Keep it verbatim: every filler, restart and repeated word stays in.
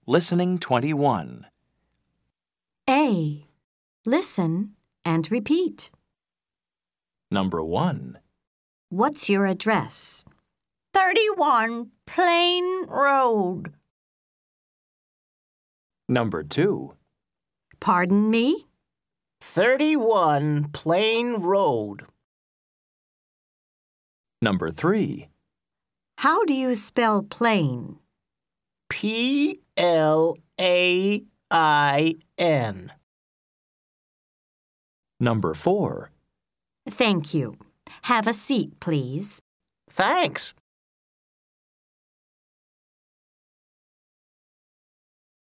Listening twenty-one. A. Listen and repeat. Number one. What's your address? thirty-one Plain Road. Number two. Pardon me? thirty-one Plain Road. Number three. How do you spell plain? P L A I N. Number four. Thank you. Have a seat, please. Thanks.